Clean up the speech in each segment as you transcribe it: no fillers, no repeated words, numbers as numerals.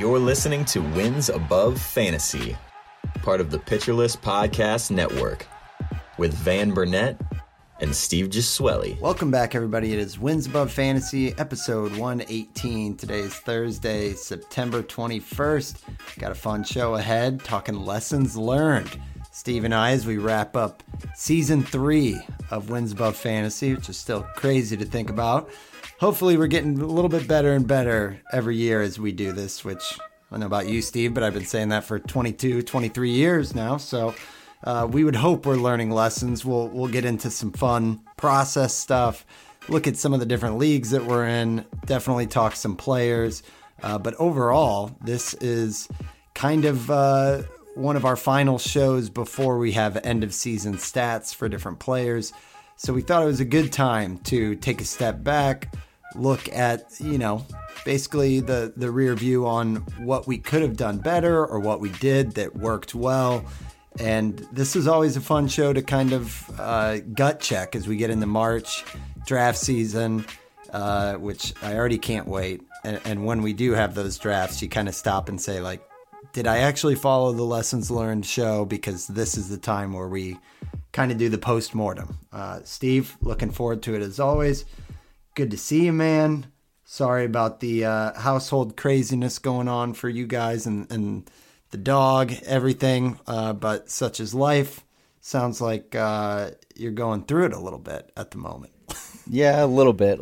You're listening to Wins Above Fantasy, part of the Pitcher List Podcast Network, with Van Burnett and Steve Giswelli. Welcome back, everybody. It is Wins Above Fantasy, episode 118. Today is Thursday, September 21st. Got a fun show ahead, talking lessons learned. Steve and I, as we wrap up season 3 of Wins Above Fantasy, which is still crazy to think about. Hopefully we're getting a little bit better and better every year as we do this, which I don't know about you, Steve, but I've been saying that for 22, 23 years now. So we would hope we're learning lessons. We'll get into some fun process stuff, look at some of the different leagues that we're in, definitely talk some players. But overall, this is kind of one of our final shows before we have end of season stats for different players. So we thought it was a good time to take a step back, look at, basically the rear view on what we could have done better or what we did that worked well. And this is always a fun show to kind of gut check as we get into March, draft season, which I already can't wait. And when we do have those drafts, you kind of stop and say, like, did I actually follow the lessons learned show? Because this is the time where we kind of do the post-mortem. Steve, looking forward to it as always. Good to see you, man. Sorry about the household craziness going on for you guys and the dog, everything. But such is life. Sounds like you're going through it a little bit at the moment. Yeah, a little bit.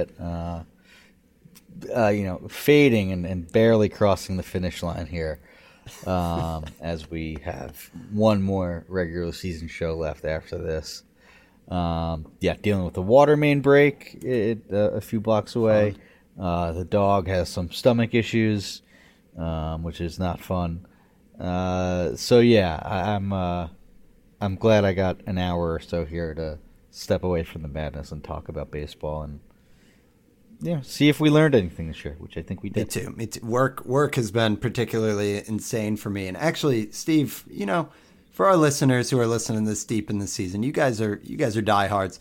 Fading and barely crossing the finish line here. As we have one more regular season show left after this. Dealing with the water main break a few blocks away. The dog has some stomach issues, which is not fun. I'm glad I got an hour or so here to step away from the madness and talk about baseball and see if we learned anything this year, which I think we did. Me too. Work has been particularly insane for me. And actually, Steve, for our listeners who are listening this deep in the season, you guys are diehards.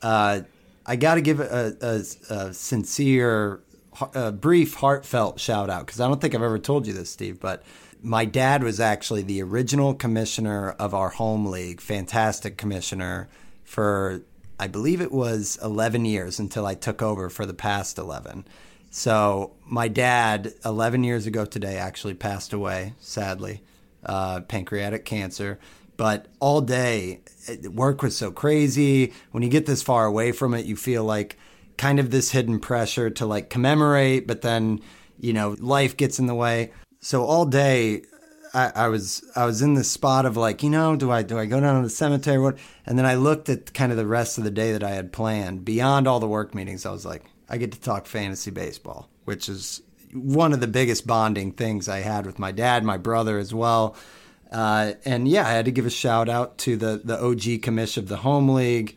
I got to give a sincere, brief, heartfelt shout out, because I don't think I've ever told you this, Steve, but my dad was actually the original commissioner of our home league, fantastic commissioner for, I believe it was 11 years until I took over for the past 11. So my dad, 11 years ago today, actually passed away, sadly, pancreatic cancer. But all day, work was so crazy. When you get this far away from it, you feel like kind of this hidden pressure to like commemorate, but then, life gets in the way. So all day, I was in this spot of like, do I go down to the cemetery? And then I looked at kind of the rest of the day that I had planned. Beyond all the work meetings, I was like, I get to talk fantasy baseball, which is one of the biggest bonding things I had with my dad, my brother as well. I had to give a shout out to the OG commish of the home league.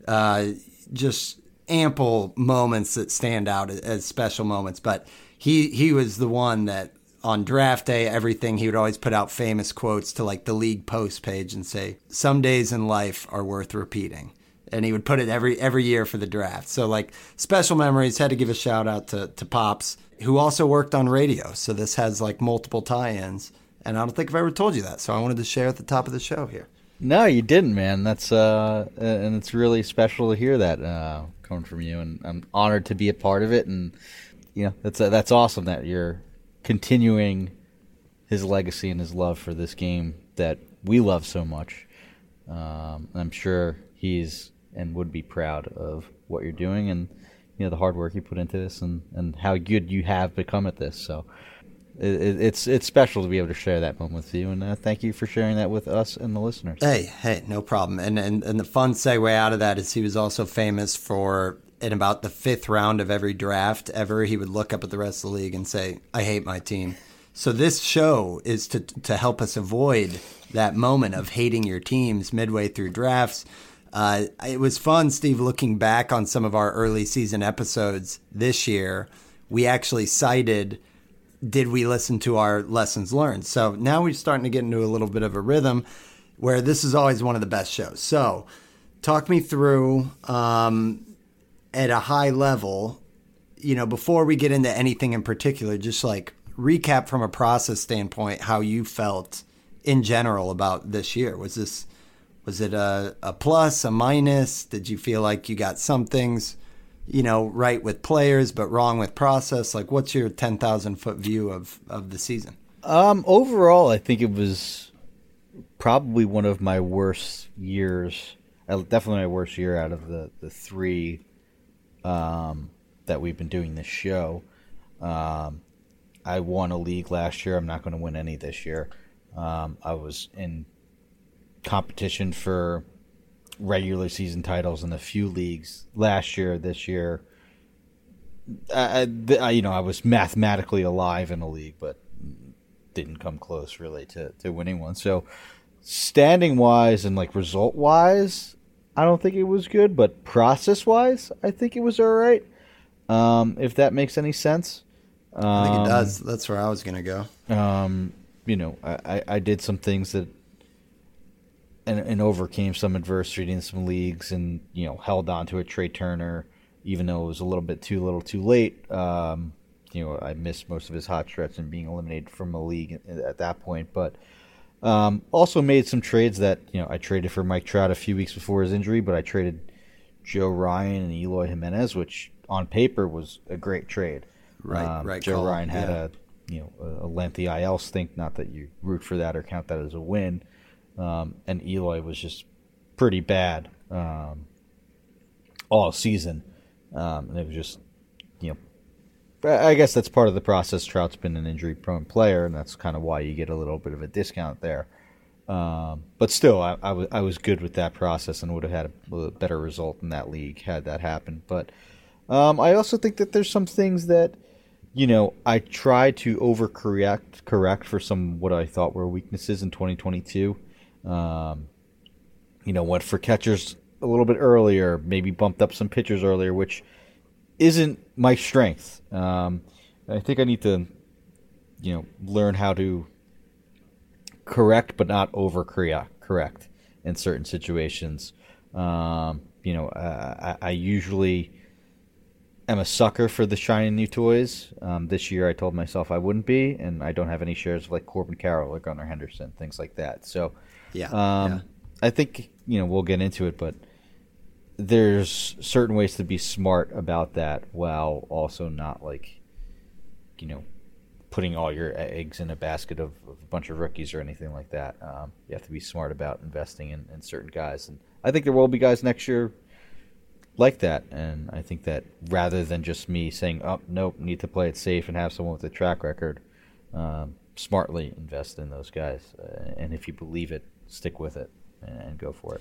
Just ample moments that stand out as special moments. But he was the one that, on draft day, everything, he would always put out famous quotes to like the league post page and say, some days in life are worth repeating. And he would put it every year for the draft. So like special memories. Had to give a shout out to Pops, who also worked on radio. So this has like multiple tie-ins. And I don't think I've ever told you that. So I wanted to share at the top of the show here. No, you didn't, man. That's and it's really special to hear that coming from you. And I'm honored to be a part of it. And that's awesome that you're continuing his legacy and his love for this game that we love so much. I'm sure he's and would be proud of what you're doing and the hard work you put into this and how good you have become at this. So it's special to be able to share that moment with you, and thank you for sharing that with us and the listeners. Hey, no problem. And the fun segue out of that is he was also famous for, in about the 5th round of every draft ever, he would look up at the rest of the league and say, I hate my team. So this show is to help us avoid that moment of hating your teams midway through drafts. It was fun, Steve, looking back on some of our early season episodes this year. We actually cited, did we listen to our lessons learned? So now we're starting to get into a little bit of a rhythm where this is always one of the best shows. So talk me through, at a high level, before we get into anything in particular, just like recap from a process standpoint how you felt in general about this year. Was it a plus, a minus? Did you feel like you got some things, right with players, but wrong with process? Like, what's your 10,000 foot view of the season? Overall, I think it was probably one of my worst years. Definitely my worst year out of the three that we've been doing this show. I won a league last year. I'm not going to win any this year. I was in competition for regular season titles in a few leagues last year. This year, I was mathematically alive in a league, but didn't come close really to winning one. So standing wise and like result wise, I don't think it was good, but process wise, I think it was all right. If that makes any sense. I think it does. That's where I was going to go. I did some things that and overcame some adversity in some leagues and, held on to a Trey Turner, even though it was a little bit too little too late. I missed most of his hot stretch and being eliminated from a league at that point. But also made some trades that, I traded for Mike Trout a few weeks before his injury, but I traded Joe Ryan and Eloy Jimenez, which on paper was a great trade. Right. Joe Ryan had a lengthy IL stint, not that you root for that or count that as a win. And Eloy was just pretty bad all season. And it was just, I guess that's part of the process. Trout's been an injury-prone player, and that's kind of why you get a little bit of a discount there. But still, I was good with that process and would have had a better result in that league had that happened. But I also think that there's some things that, I tried to correct for some what I thought were weaknesses in 2022. Went for catchers a little bit earlier, maybe bumped up some pitchers earlier, which isn't my strength. I think I need to, learn how to correct but not correct in certain situations. I usually am a sucker for the shiny new toys. This year I told myself I wouldn't be, and I don't have any shares of like Corbin Carroll or Gunnar Henderson, things like that. So I think, we'll get into it, but there's certain ways to be smart about that while also not like, putting all your eggs in a basket of a bunch of rookies or anything like that. You have to be smart about investing in certain guys. And I think there will be guys next year like that. And I think that rather than just me saying, oh, nope, need to play it safe and have someone with a track record, smartly invest in those guys. And if you believe it, stick with it and go for it.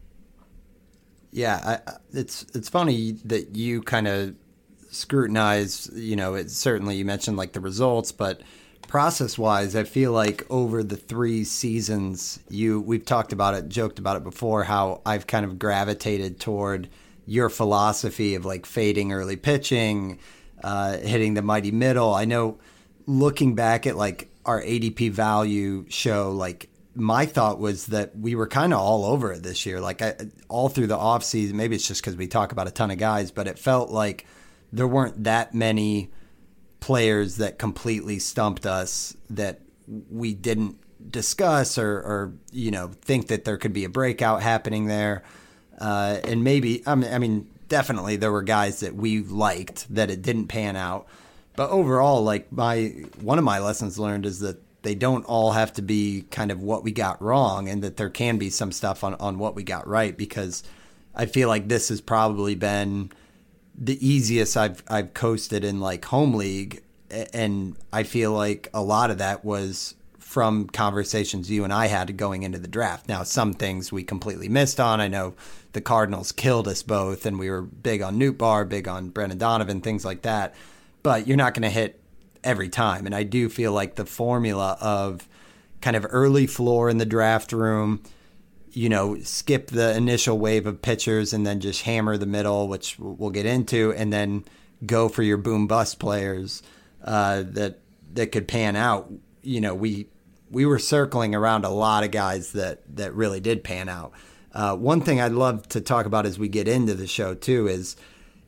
Yeah, it's funny that you kind of scrutinize, it's certainly you mentioned like the results, but process-wise, I feel like over the 3 seasons, we've talked about it, joked about it before, how I've kind of gravitated toward your philosophy of like fading early pitching, hitting the mighty middle. I know looking back at like our ADP value show, like my thought was that we were kind of all over it this year. Like all through the offseason, maybe it's just because we talk about a ton of guys, but it felt like there weren't that many players that completely stumped us that we didn't discuss or think that there could be a breakout happening there. And maybe, I mean, definitely there were guys that we liked that it didn't pan out. But overall, like one of my lessons learned is that they don't all have to be kind of what we got wrong, and that there can be some stuff on what we got right, because I feel like this has probably been the easiest I've coasted in like home league. And I feel like a lot of that was from conversations you and I had going into the draft. Now, some things we completely missed on. I know the Cardinals killed us both, and we were big on Nootbaar, big on Brendan Donovan, things like that. But you're not going to hit every time. And I do feel like the formula of kind of early floor in the draft room, skip the initial wave of pitchers and then just hammer the middle, which we'll get into, and then go for your boom bust players that could pan out. We were circling around a lot of guys that really did pan out. One thing I'd love to talk about as we get into the show too is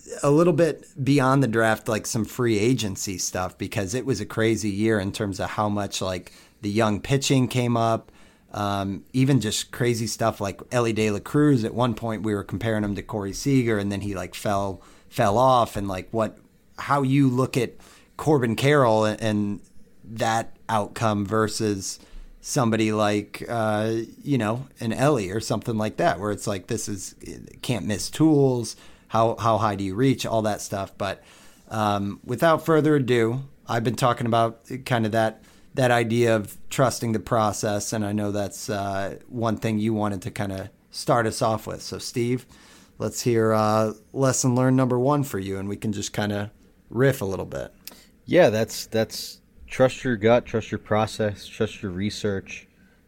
a little bit beyond the draft, like some free agency stuff, because it was a crazy year in terms of how much like the young pitching came up. Even just crazy stuff like Ellie De La Cruz. At one point, we were comparing him to Corey Seager, and then he like fell off. And like how you look at Corbin Carroll and that outcome versus somebody like an Ellie or something like that, where it's like this is can't miss tools. How high do you reach? All that stuff. But without further ado, I've been talking about kind of that idea of trusting the process, and I know that's one thing you wanted to kind of start us off with. So, Steve, let's hear lesson learned number 1 for you, and we can just kind of riff a little bit. Yeah, that's trust your gut, trust your process, trust your research.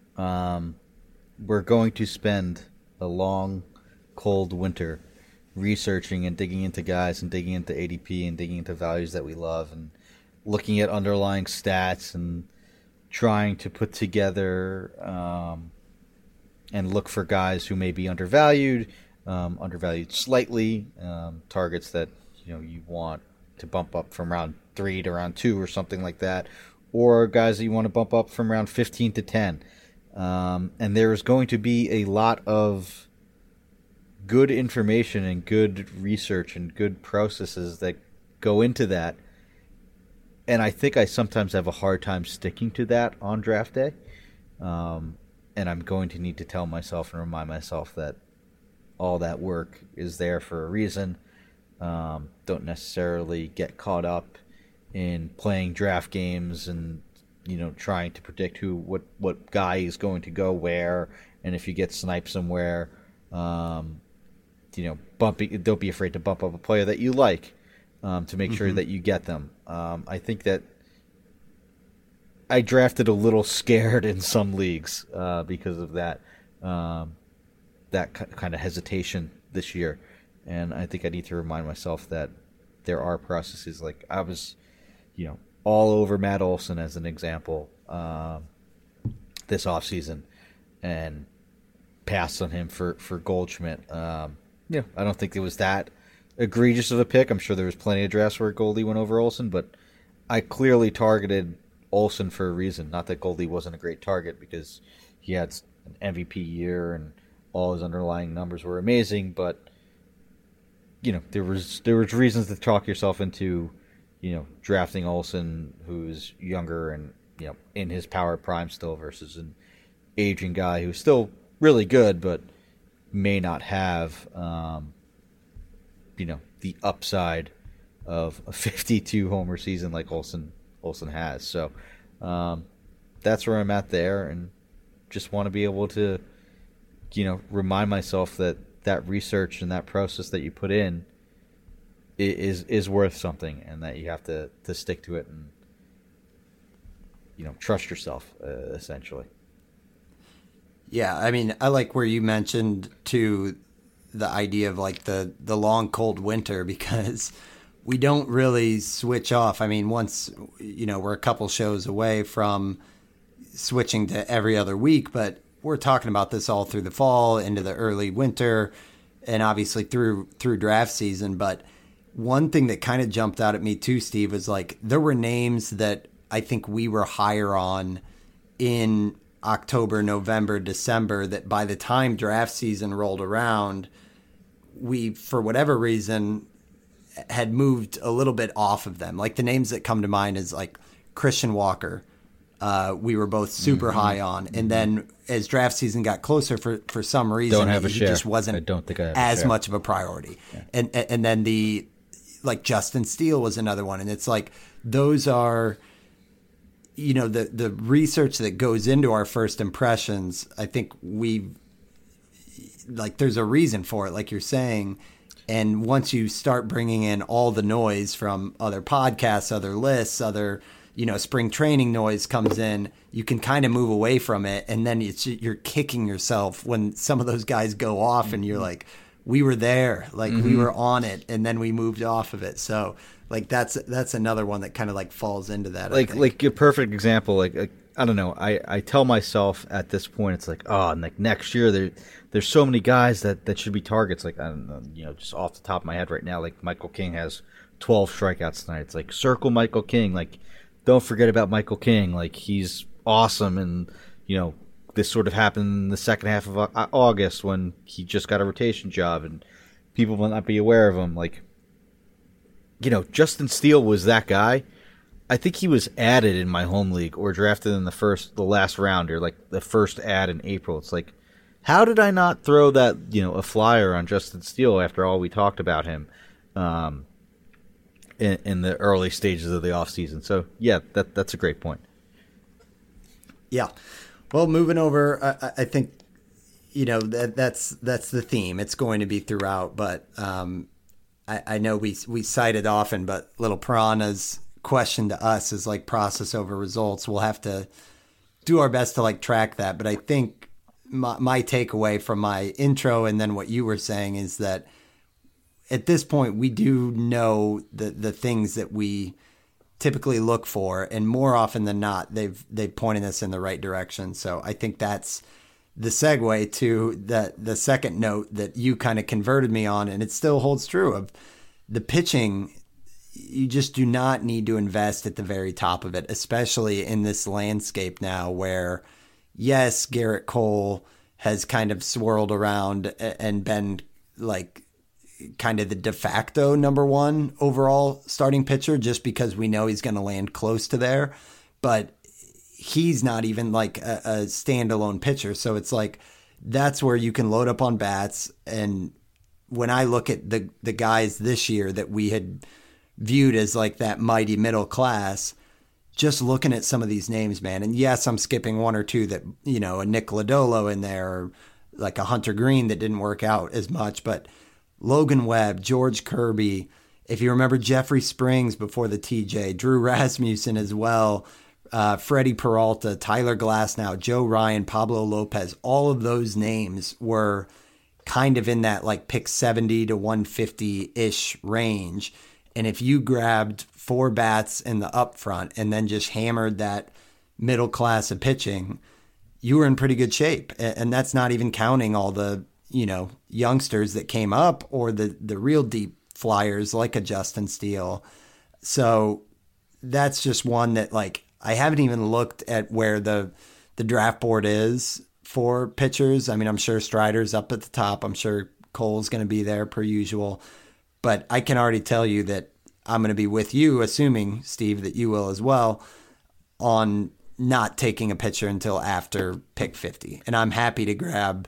We're going to spend a long, cold winter researching and digging into guys and digging into ADP and digging into values that we love and looking at underlying stats and trying to put together and look for guys who may be undervalued slightly, targets that you want to bump up from round 3 to round 2 or something like that, or guys that you want to bump up from round 15 to 10. And there is going to be a lot of good information and good research and good processes that go into that. And I think I sometimes have a hard time sticking to that on draft day. And I'm going to need to tell myself and remind myself that all that work is there for a reason. Don't necessarily get caught up in playing draft games and trying to predict what guy is going to go where, and if you get sniped somewhere, don't be afraid to bump up a player that you like. To make sure that you get them. I think that I drafted a little scared in some leagues because of that kind of hesitation this year. And I think I need to remind myself that there are processes. Like I was, all over Matt Olson as an example this offseason and passed on him for Goldschmidt. I don't think it was that egregious of a pick. I'm sure there was plenty of drafts where Goldie went over Olson, but I clearly targeted Olson for a reason. Not that Goldie wasn't a great target, because he had an MVP year and all his underlying numbers were amazing, but there was reasons to talk yourself into drafting Olson, who's younger and in his power prime still, versus an aging guy who's still really good but may not have the upside of a 52 homer season like Olson has. So that's where I'm at there, and just want to be able to remind myself that research and that process that you put in is worth something, and that you have to stick to it and trust yourself, essentially. Yeah, I mean, I like where you mentioned too the idea of like the long cold winter, because we don't really switch off. I mean, once we're a couple shows away from switching to every other week, but we're talking about this all through the fall into the early winter, and obviously through draft season. But one thing that kind of jumped out at me too, Steve, was like there were names that I think we were higher on in October, November, December, that by the time draft season rolled around, we, for whatever reason, had moved a little bit off of them. Like the names that come to mind is like Christian Walker. We were both super high on. And then as draft season got closer, for some reason, he just wasn't as much of a priority. Yeah. And then like Justin Steele was another one. And it's like, those are, the research that goes into our first impressions. I think there's a reason for it, like you're saying. And once you start bringing in all the noise from other podcasts, other lists, other, spring training noise comes in, you can kind of move away from it. And then you're kicking yourself when some of those guys go off and you're like, we were there, like we were on it, and then we moved off of it. So like that's another one that kind of like falls into that. Like a perfect example, like I don't know. I tell myself at this point, it's like, oh, like next year there's so many guys that should be targets. Like, I don't know, just off the top of my head right now, like Michael King has 12 strikeouts tonight. It's like, circle Michael King. Like, don't forget about Michael King. Like, he's awesome. And, this sort of happened in the second half of August when he just got a rotation job and people will not be aware of him. Like, Justin Steele was that guy. I think he was added in my home league or drafted in the last round, or like the first ad in April. It's like, how did I not throw that, a flyer on Justin Steele after all we talked about him in the early stages of the offseason? So, yeah, that's a great point. Yeah. Well, moving over, I think, that's the theme. It's going to be throughout, but I know we cite it often, but Little Piranha's question to us is like process over results. We'll have to do our best to like track that. But I think my takeaway from my intro and then what you were saying is that at this point we do know the things that we typically look for, and more often than not they've pointed us in the right direction. So I think that's the segue to the second note that you kind of converted me on, and it still holds true of the pitching. You just do not need to invest at the very top of it, especially in this landscape now where, yes, Garrett Cole has kind of swirled around and been like kind of the de facto number one overall starting pitcher just because we know he's going to land close to there. But he's not even like a standalone pitcher. So it's like that's where you can load up on bats. And when I look at the guys this year that we had viewed as like that mighty middle class, just looking at some of these names, man. And yes, I'm skipping one or two that, a Nick Lodolo in there, or like a Hunter Green that didn't work out as much, but Logan Webb, George Kirby, if you remember Jeffrey Springs before the TJ, Drew Rasmussen as well, Freddie Peralta, Tyler Glasnow, Joe Ryan, Pablo Lopez, all of those names were kind of in that like pick 70 to 150-ish range. And if you grabbed 4 bats in the upfront and then just hammered that middle class of pitching, you were in pretty good shape. And that's not even counting all the, youngsters that came up or the real deep flyers like a Justin Steele. So that's just one that like I haven't even looked at where the draft board is for pitchers. I mean, I'm sure Strider's up at the top. I'm sure Cole's going to be there per usual. But I can already tell you that I'm going to be with you, assuming, Steve, that you will as well, on not taking a pitcher until after pick 50. And I'm happy to grab,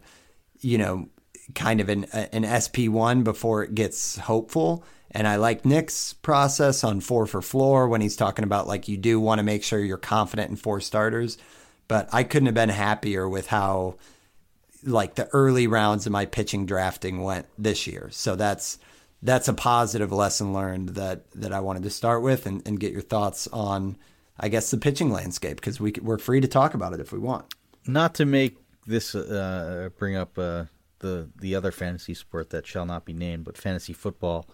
kind of an SP1 before it gets hopeful. And I like Nick's process on 4 for floor when he's talking about like you do want to make sure you're confident in 4 starters. But I couldn't have been happier with how like the early rounds of my pitching drafting went this year. So that's a positive lesson learned that I wanted to start with and get your thoughts on, I guess, the pitching landscape, because we're free to talk about it if we want. Not to make this bring up the other fantasy sport that shall not be named, but fantasy football.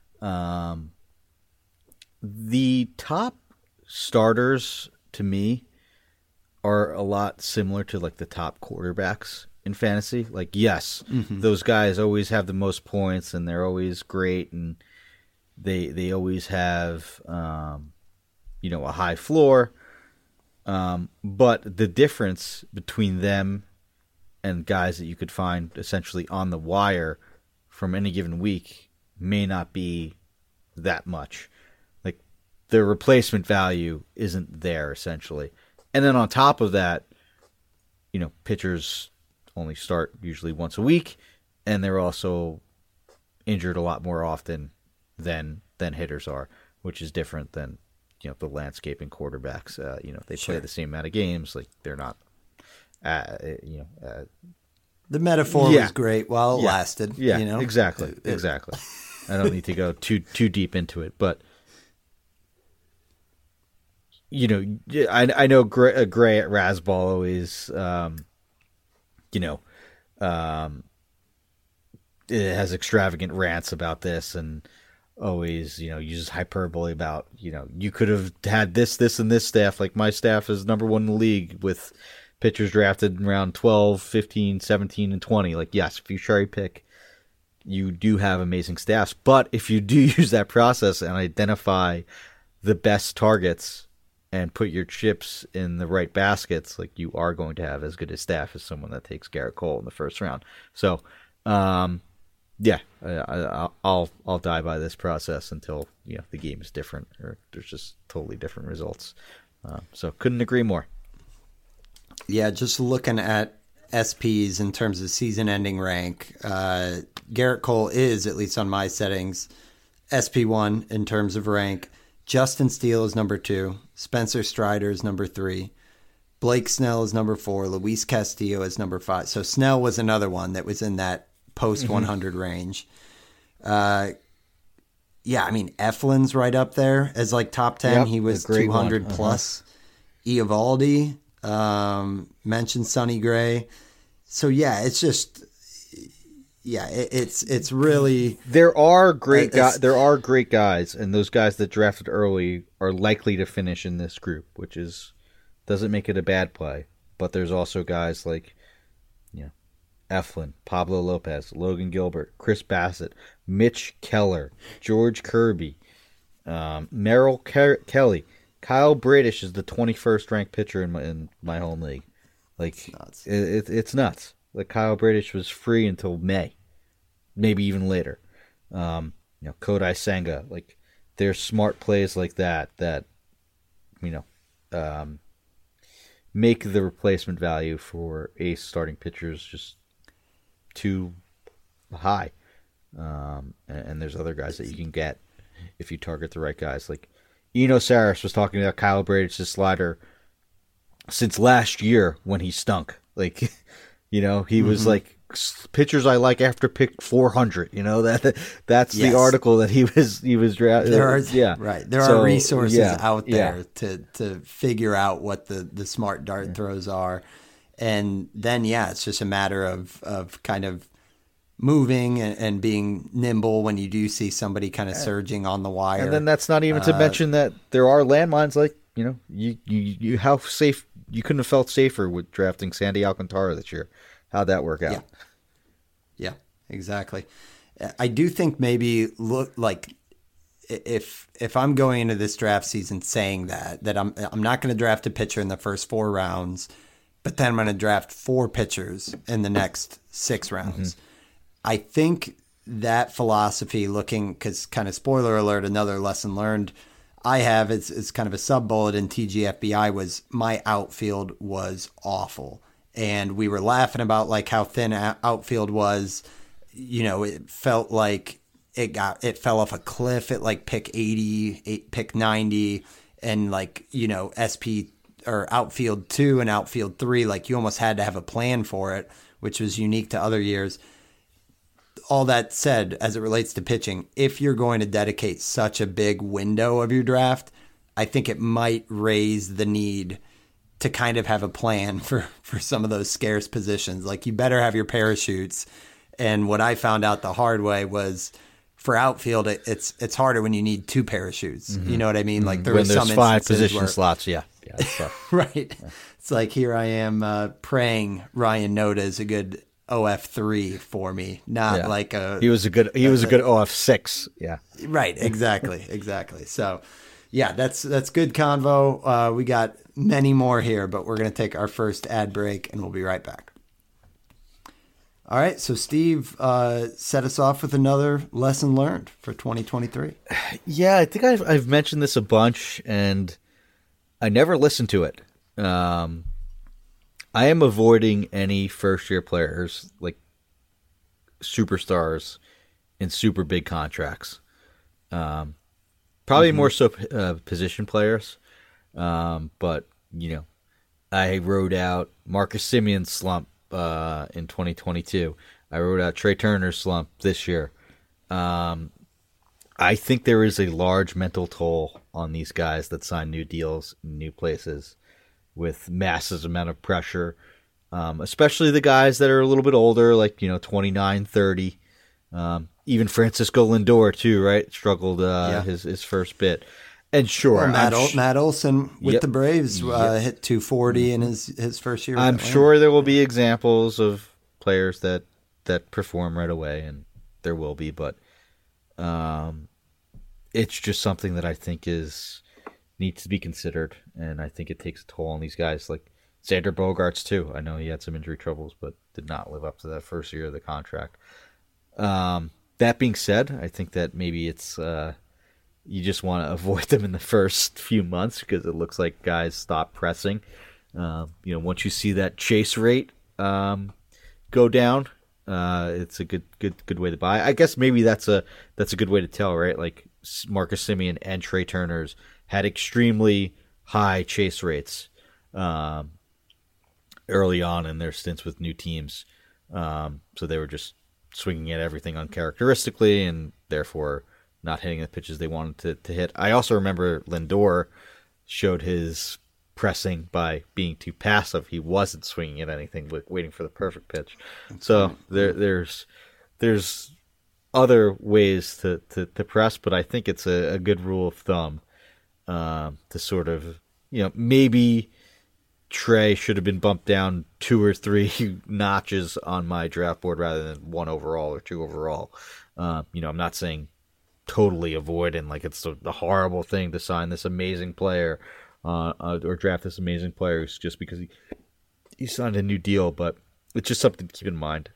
The top starters to me are a lot similar to like the top quarterbacks in fantasy. Like, yes, those guys always have the most points and they're always great and they always have a high floor. But the difference between them and guys that you could find essentially on the wire from any given week may not be that much. Like, the replacement value isn't there essentially. And then on top of that, pitchers only start usually once a week, and they're also injured a lot more often than hitters are, which is different than the landscaping quarterbacks. They play the same amount of games. Like, they're not. The metaphor was great while it lasted. Yeah, exactly. I don't need to go too deep into it, but I know Gray at Rasball always, it has extravagant rants about this, and always, uses hyperbole about, you could have had this, and this staff. Like my staff is number one in the league with pitchers drafted in round 12, 15, 17, and 20. Like, yes, if you cherry pick, you do have amazing staffs. But if you do use that process and identify the best targets and put your chips in the right baskets, like, you are going to have as good a staff as someone that takes Garrett Cole in the first round. So, yeah, I'll die by this process until the game is different or there's just totally different results. So couldn't agree more. Yeah, just looking at SPs in terms of season-ending rank, Garrett Cole is, at least on my settings, SP1 in terms of rank. Justin Steele is number 2. Spencer Strider is number 3. Blake Snell is number 4. Luis Castillo is number 5. So Snell was another one that was in that post-100 range. Yeah, I mean, Eflin's right up there as like top 10. Yep, he was 200 plus. Eovaldi, mentioned Sonny Gray. So yeah, it's just, yeah, it's really, there are great guys. There are great guys, and those guys that drafted early are likely to finish in this group, which doesn't make it a bad play. But there's also guys like, Eflin, Pablo Lopez, Logan Gilbert, Chris Bassett, Mitch Keller, George Kirby, Merrill Kelly. Kyle Bradish is the 21st ranked pitcher in my home league. Like, it's nuts. Like, Kyle Bradish was free until May, maybe even later. Kodai Senga. Like, there's smart plays like that make the replacement value for ace starting pitchers just too high. And there's other guys that you can get if you target the right guys. Like Eno Saris was talking about Kyle Bradish's slider since last year when he stunk. Like, he was like, pitchers I like after pick 400. That's the article that he was drafted. There are resources out there to figure out what the smart dart throws are. And then, it's just a matter of kind of moving and being nimble when you do see somebody kind of surging on the wire. And then that's not even to mention that there are landmines like, you how safe, you couldn't have felt safer with drafting Sandy Alcantara this year. How'd that work out? Yeah, exactly. I do think maybe look like if I'm going into this draft season saying that I'm not going to draft a pitcher in the first 4 rounds, but then I'm going to draft 4 pitchers in the next 6 rounds. Mm-hmm. I think that philosophy, because kind of spoiler alert, another lesson learned I have, it's kind of a sub bullet in TGFBI, was my outfield was awful. And we were laughing about like how thin outfield was. It felt like it fell off a cliff at like pick 80, pick 90, and like, SP or outfield 2 and outfield 3, like you almost had to have a plan for it, which was unique to other years. All that said, as it relates to pitching, if you're going to dedicate such a big window of your draft, I think it might raise the need to kind of have a plan for some of those scarce positions. Like, you better have your parachutes. And what I found out the hard way was for outfield, it's harder when you need 2 parachutes. Mm-hmm. You know what I mean? Like, there's some 5 position slots. Yeah. It's tough. Right. Yeah. It's like, here I am praying Ryan Noda is a good OF3 for me, not like he was a good OF6. Yeah. Right. Exactly. So, yeah, that's good convo. We got many more here, but we're going to take our first ad break and we'll be right back. All right. So Steve, set us off with another lesson learned for 2023. Yeah, I think I've mentioned this a bunch and I never listened to it. I am avoiding any first-year players, like superstars in super big contracts. Probably more so position players. But, I wrote out Marcus Simeon's slump in 2022. I wrote out Trey Turner's slump this year. I think there is a large mental toll on these guys that sign new deals in new places with massive amount of pressure, especially the guys that are a little bit older, like, 29, 30. even Francisco Lindor too, right? Struggled his first bit. And sure, Matt Olson with the Braves hit 240 in his first year. I'm sure there will be examples of players that perform right away, and there will be, but it's just something that I think needs to be considered, and I think it takes a toll on these guys. Like Xander Bogaerts too. I know he had some injury troubles, but did not live up to that first year of the contract. That being said, I think that maybe it's you just want to avoid them in the first few months because it looks like guys stop pressing. Once you see that chase rate go down, it's a good way to buy. I guess maybe that's a good way to tell, right? Like Marcus Semien and Trey Turner's had extremely high chase rates early on in their stints with new teams, so they were just swinging at everything uncharacteristically and therefore not hitting the pitches they wanted to hit. I also remember Lindor showed his pressing by being too passive. He wasn't swinging at anything, waiting for the perfect pitch. So there's other ways to press, but I think it's a good rule of thumb to sort of, maybe Trey should have been bumped down 2 or 3 notches on my draft board rather than 1 overall or 2 overall. I'm not saying totally avoid and like it's the horrible thing to sign this amazing player or draft this amazing player just because he signed a new deal, but it's just something to keep in mind.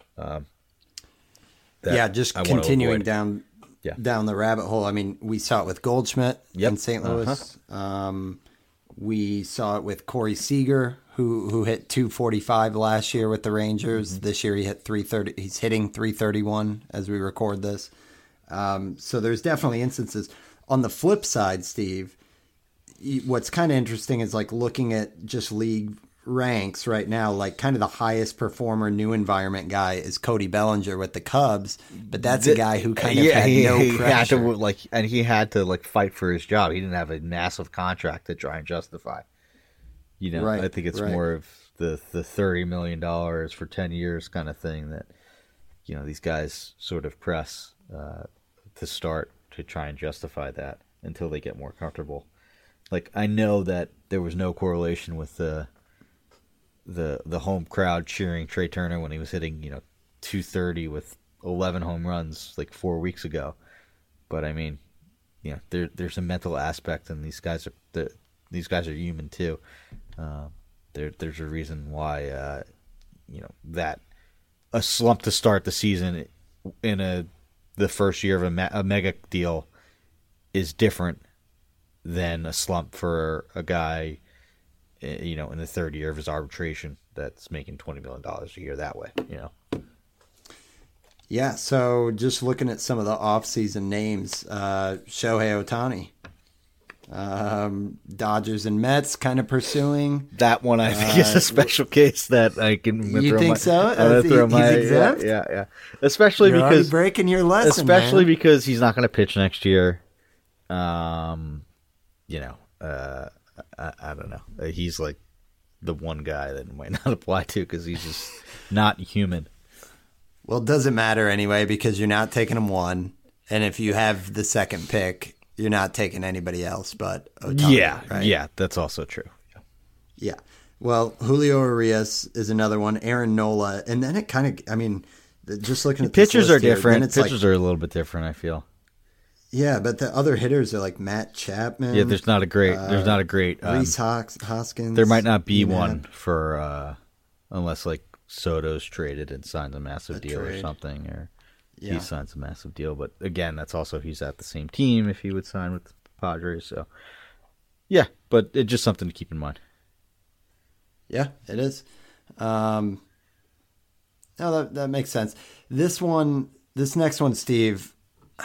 Just continuing down the rabbit hole. I mean, we saw it with Goldschmidt in St. Louis. We saw it with Corey Seager, who hit 245 last year with the Rangers. Mm-hmm. This year he hit 330. He's hitting 331 as we record this. So there's definitely instances. On the flip side, Steve, what's kind of interesting is like looking at just league ranks right now, like kind of the highest performer new environment guy is Cody Bellinger with the Cubs, but that's a guy who kind of had no pressure. He had to fight for his job. He didn't have a massive contract to try and justify. I think it's more of the $30 million for 10 years kind of thing that these guys sort of press to start to try and justify that until they get more comfortable. Like, I know that there was no correlation with the home crowd cheering Trey Turner when he was hitting 230 with 11 home runs 4 weeks ago, but I mean, there's a mental aspect, and these guys are human too. There's a reason why that a slump to start the season in the first year of a mega deal is different than a slump for a guy in the third year of his arbitration that's making $20 million a year that way. Yeah, so just looking at some of the off-season names, Shohei Ohtani, Dodgers and Mets kind of pursuing. That one I think is a special case that I can you think so? He's exempt? Yeah. Especially You're because breaking your lesson, especially man. because he's not going to pitch next year. I don't know. He's like the one guy that might not apply to because he's just not human. Well, it doesn't matter anyway because you're not taking him 1, and if you have the second pick, you're not taking anybody else but Ohtani, right? Yeah, that's also true. Yeah. Well, Julio Urias is another one, Aaron Nola, and then it kind of, I mean, just looking at pitchers are different. Pitchers are a little bit different, I feel. Yeah, but the other hitters are like Matt Chapman. Yeah, there's not a great Rhys Hoskins. There might not be one for unless Soto's traded and signs a massive deal or something, or he signs a massive deal. But again, that's also he's at the same team if he would sign with the Padres. So yeah, but it's just something to keep in mind. Yeah, it is. No, that makes sense. This next one, Steve,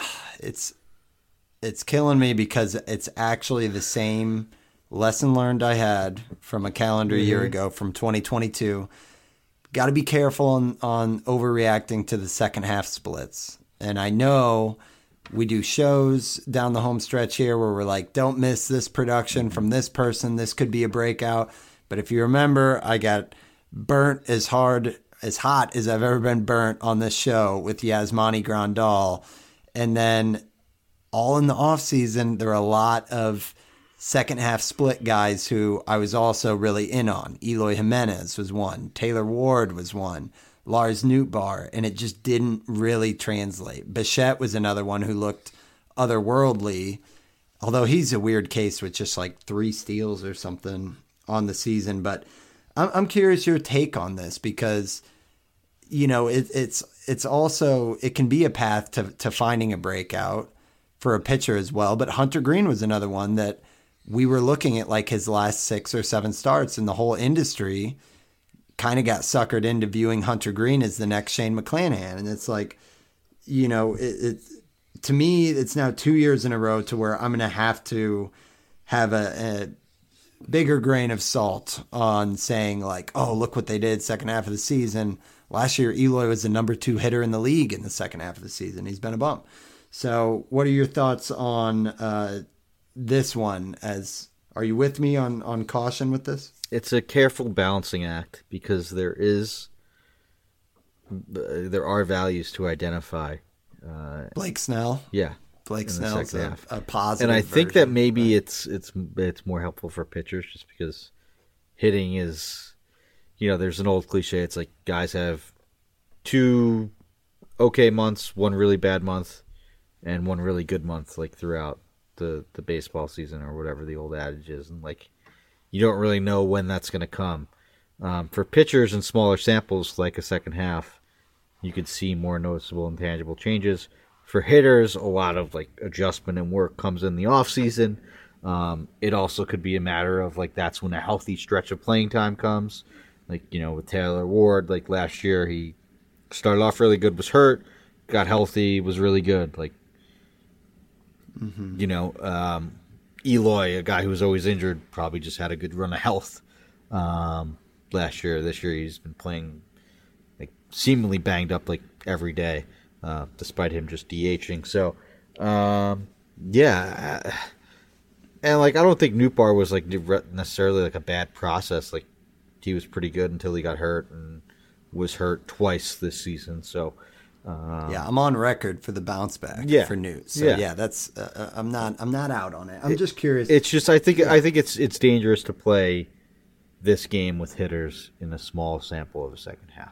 it's killing me because it's actually the same lesson learned I had from a calendar year ago from 2022. Got to be careful on overreacting to the second half splits. And I know we do shows down the home stretch here where we're like, don't miss this production from this person. This could be a breakout. But if you remember, I got burnt as hard as hot as I've ever been burnt on this show with Yasmani Grandal. And then all in the offseason, there are a lot of second half split guys who I was also really in on. Eloy Jimenez was one. Taylor Ward was one. Lars Nootbaar. And it just didn't really translate. Bichette was another one who looked otherworldly, although he's a weird case with just like 3 steals or something on the season. But I'm curious your take on this because, you know, it's also, it can be a path to finding a breakout for a pitcher as well. But Hunter Green was another one that we were looking at like his last 6 or 7 starts, and the whole industry kind of got suckered into viewing Hunter Green as the next Shane McClanahan. And it's like, you know, to me, it's now 2 years in a row to where I'm going to have a bigger grain of salt on saying like, oh, look what they did second half of the season. Last year, Eloy was the number 2 hitter in the league in the second half of the season. He's been a bump. So what are your thoughts on this one? Are you with me on caution with this? It's a careful balancing act because there are values to identify. Blake Snell. Yeah. Blake Snell's a positive. And I think version, that maybe right? it's more helpful for pitchers just because hitting is, you know, there's an old cliche. It's like guys have 2 okay months, 1 really bad month, and 1 really good month, like throughout the baseball season or whatever the old adage is. And like, you don't really know when that's going to come. For pitchers in smaller samples, like a second half, you could see more noticeable and tangible changes. For hitters, a lot of like adjustment and work comes in the off season. It also could be a matter of like that's when a healthy stretch of playing time comes. Like, you know, with Taylor Ward, like last year, he started off really good, was hurt, got healthy, was really good. Like, you know, Eloy, a guy who was always injured, probably just had a good run of health last year. This year, he's been playing like seemingly banged up like every day. Despite him just DHing. So, yeah. And, like, I don't think Nootbaar was, like, necessarily, like, a bad process. Like, he was pretty good until he got hurt and was hurt twice this season. So, yeah, I'm on record for the bounce back for Newt. So, yeah that's, I'm not out on it. I'm just curious. It's just, I think it's dangerous to play this game with hitters in a small sample of a second half.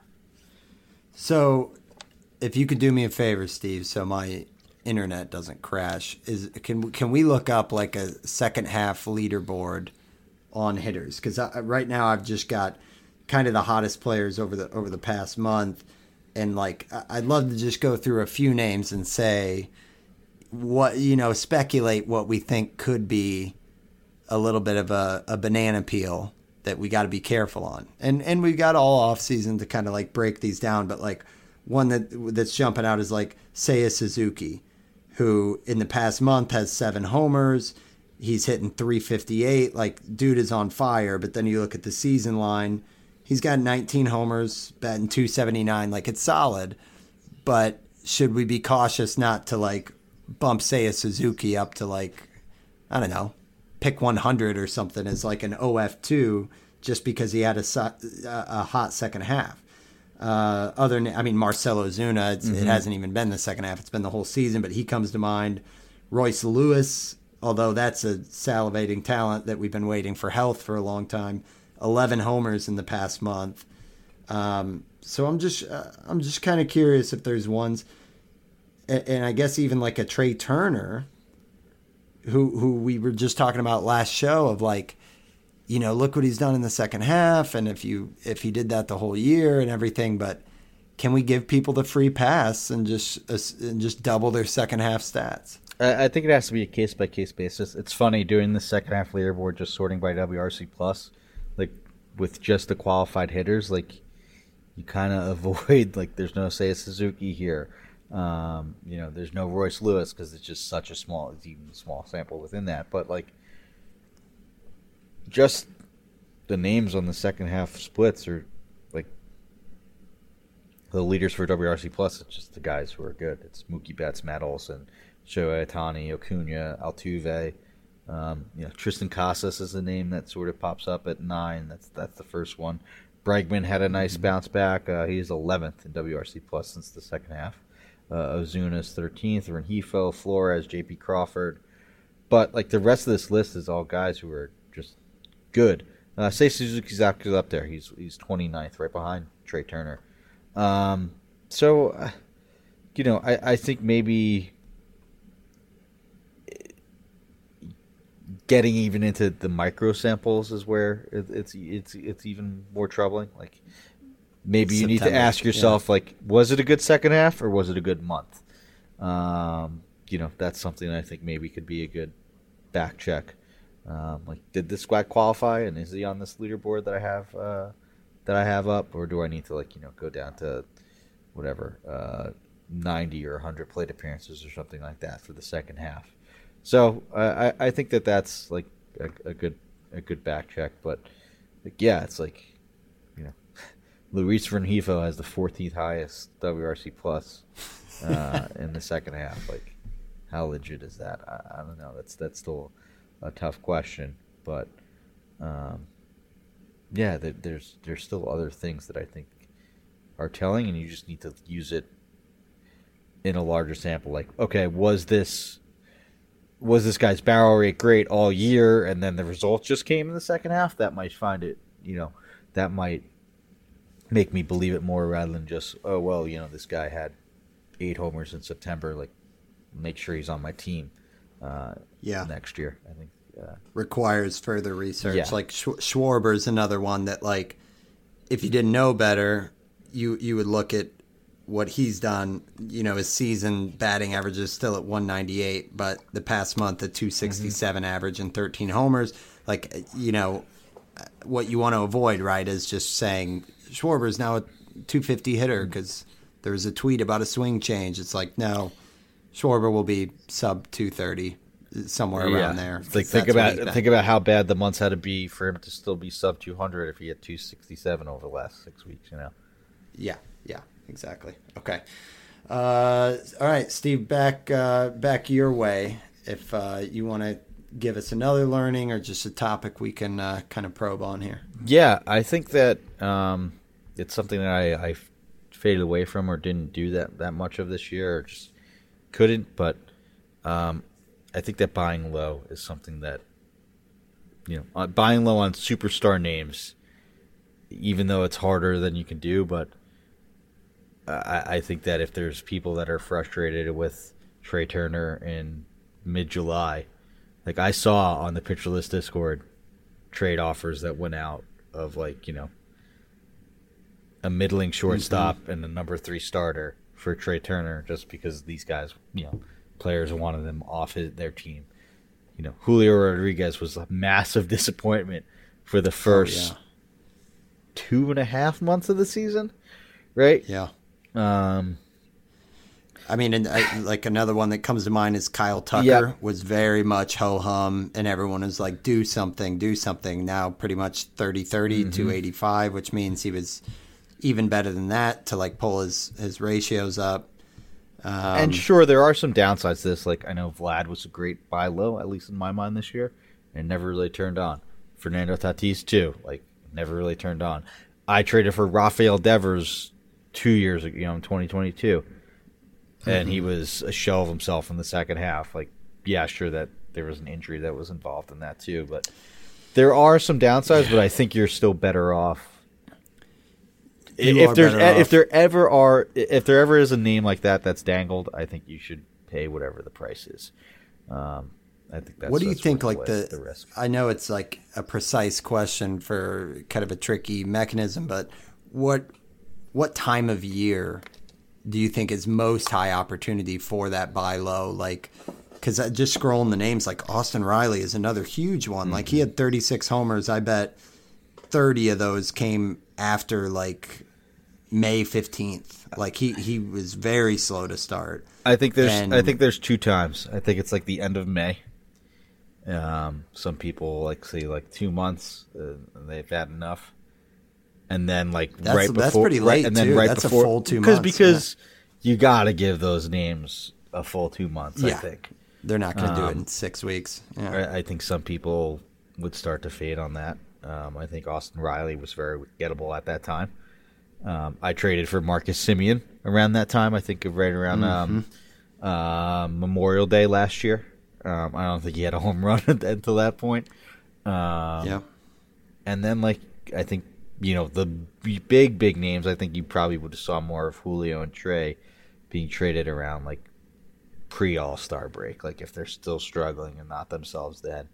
So, if you could do me a favor, Steve, so my internet doesn't crash, can we look up like a second half leaderboard on hitters? Because right now I've just got kind of the hottest players over the past month, and like I'd love to just go through a few names and say what, you know, speculate what we think could be a little bit of a banana peel that we got to be careful on, and we got all off season to kind of like break these down, but like. One that's jumping out is like Seiya Suzuki, who in the past month has 7 homers. He's hitting 358. Like, dude is on fire. But then you look at the season line, he's got 19 homers, batting 279. Like, it's solid. But should we be cautious not to like bump Seiya Suzuki up to like, I don't know, pick 100 or something as like an OF2 just because he had a hot second half? Marcell Ozuna, it hasn't even been the second half. It's been the whole season, but he comes to mind. Royce Lewis, although that's a salivating talent that we've been waiting for health for a long time. 11 homers in the past month. So I'm just kind of curious if there's ones, and I guess even like a Trey Turner, who we were just talking about last show of like, you know, look what he's done in the second half, and if he did that the whole year and everything, but can we give people the free pass and just double their second half stats? I think it has to be a case by case basis. It's funny doing the second half leaderboard, just sorting by WRC plus, like with just the qualified hitters, like you kind of avoid like there's no Seiya Suzuki here, you know, there's no Royce Lewis because it's just such a small sample within that, but like. Just the names on the second half splits are like the leaders for WRC Plus. It's just the guys who are good. It's Mookie Betts, Matt Olson, Shohei Ohtani, Acuna, Altuve. You know, Tristan Casas is the name that sort of pops up at 9. That's the first one. Bregman had a nice bounce back. He's 11th in WRC Plus since the second half. Ozuna's 13th. Rengifo, Flores, J.P. Crawford. But like the rest of this list is all guys who are just good. Say Suzuki's up there. He's 29th, right behind Trey Turner. I think maybe getting even into the micro samples is where it's even more troubling. Like maybe you need to ask yourself, like, was it a good second half or was it a good month? That's something I think maybe could be a good back check. Like, did this guy qualify, and is he on this leaderboard that I have up, or do I need to go down to whatever 90 or 100 plate appearances or something like that for the second half? So I think that's like a good back check, but it's like Luis Rengifo has the 14th highest WRC plus in the second half. Like, how legit is that? I don't know. That's still a tough question, but there's still other things that I think are telling, and you just need to use it in a larger sample. Like, okay, was this guy's barrel rate great all year, and then the results just came in the second half? That might that might make me believe it more rather than just, oh, well, this guy had 8 homers in September. Like, make sure he's on my team next year. I think requires further research. Yeah. Like Schwarber's another one that, like, if you didn't know better, you would look at what he's done. His season batting average is still at 198, but the past month a 267 average and 13 homers. Like, what you want to avoid, right, is just saying Schwarber's now a 250 hitter because there was a tweet about a swing change. It's like, no, Schwarber will be sub 230, somewhere around there. Like, think about how bad the months had to be for him to still be sub 200 if he had 267 over the last 6 weeks. Yeah, exactly. Okay. All right, Steve, back your way. If you want to give us another learning or just a topic we can kind of probe on here. Yeah, I think that it's something that I faded away from or didn't do that much of this year, or just couldn't. But I think that buying low is something that, buying low on superstar names, even though it's harder than you can do, but I think that if there's people that are frustrated with Trey Turner in mid-July, like I saw on the Pitcher List Discord trade offers that went out of a middling shortstop and a number 3 starter for Trey Turner, just because these guys, players wanted them off their team. Julio Rodriguez was a massive disappointment for the first 2.5 months of the season, right? Yeah. I mean, and like another one that comes to mind is Kyle Tucker was very much ho-hum, and everyone was like, do something. Now pretty much 30-30, 285, which means he was even better than that to like pull his ratios up. And sure, there are some downsides to this. Like, I know Vlad was a great buy low, at least in my mind this year, and never really turned on. Fernando Tatis, too, like, never really turned on. I traded for Rafael Devers 2 years ago, in 2022, and he was a shell of himself in the second half. Like, yeah, sure that there was an injury that was involved in that too, but there are some downsides. But I think you're still better off. If there ever is a name like that that's dangled, I think you should pay whatever the price is. I think that's. What do you think? Like the risk. I know it's like a precise question for kind of a tricky mechanism, but what time of year do you think is most high opportunity for that buy low? Like, because just scrolling the names, like Austin Riley is another huge one. Like, he had 36 homers. I bet 30 of those came after like May 15th. Like, he was very slow to start. I think there's 2 times. I think it's like the end of May. Some people like say like 2 months, they've had enough. And then that's pretty late, and then too. right that's before, a full 2 months. Because you got to give those names a full 2 months, I think. They're not going to do it in 6 weeks. Yeah. I think some people would start to fade on that. I think Austin Riley was very gettable at that time. I traded for Marcus Simeon around that time. I think right around Memorial Day last year. I don't think he had a home run until that point. Yeah. And then, like, I think, the big names, I think you probably would have saw more of Julio and Trey being traded around, like, pre-All-Star break, like, if they're still struggling and not themselves then.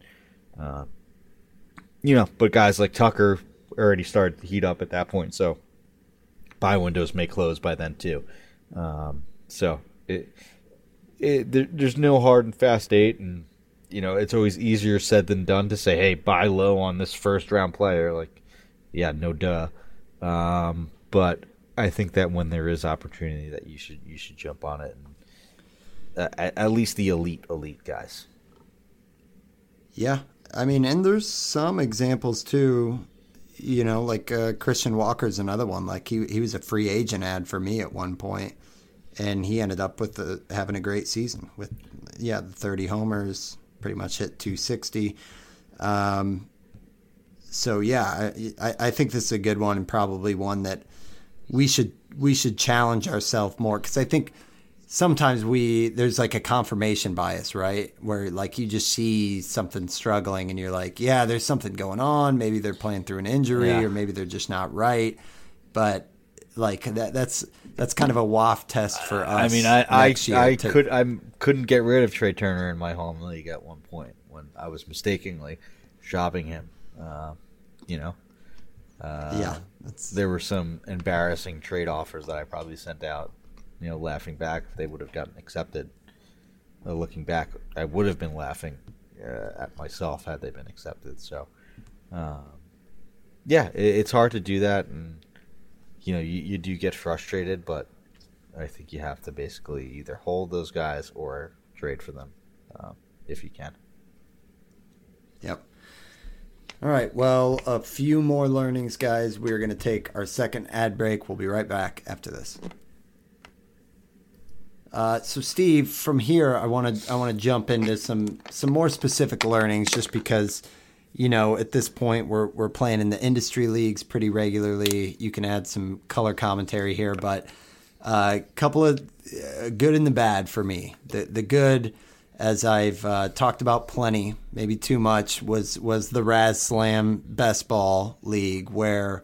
But guys like Tucker already started to heat up at that point, so buy windows may close by then, too. So there's no hard and fast date, and, it's always easier said than done to say, hey, buy low on this first-round player, like, yeah, no duh. But I think that when there is opportunity, that you should jump on it, and at least the elite guys. Yeah, I mean, and there's some examples too. Like Christian Walker's another one. Like he was a free agent ad for me at one point, and he ended up with having a great season with the 30 homers, pretty much hit 260. So yeah, I think this is a good one, and probably one that we should challenge ourselves more, because I think sometimes there's like a confirmation bias, right? Where like you just see something struggling and you're like, yeah, there's something going on. Maybe they're playing through an injury, or maybe they're just not right. But like that's kind of a waft test for us. I mean, I couldn't get rid of Trey Turner in my home league at one point when I was mistakenly shopping him. There were some embarrassing trade offers that I probably sent out, laughing back if they would have gotten accepted. Looking back, I would have been laughing at myself had they been accepted. So, it's hard to do that, and you do get frustrated, but I think you have to basically either hold those guys or trade for them if you can. Yep. All right, well, a few more learnings, guys. We're going to take our second ad break. We'll be right back after this. So, Steve, from here, I want to jump into some more specific learnings, just because, at this point we're playing in the industry leagues pretty regularly. You can add some color commentary here, but a couple of good and the bad for me. The good, as I've talked about plenty, maybe too much, was the Raz Slam Best Ball League, where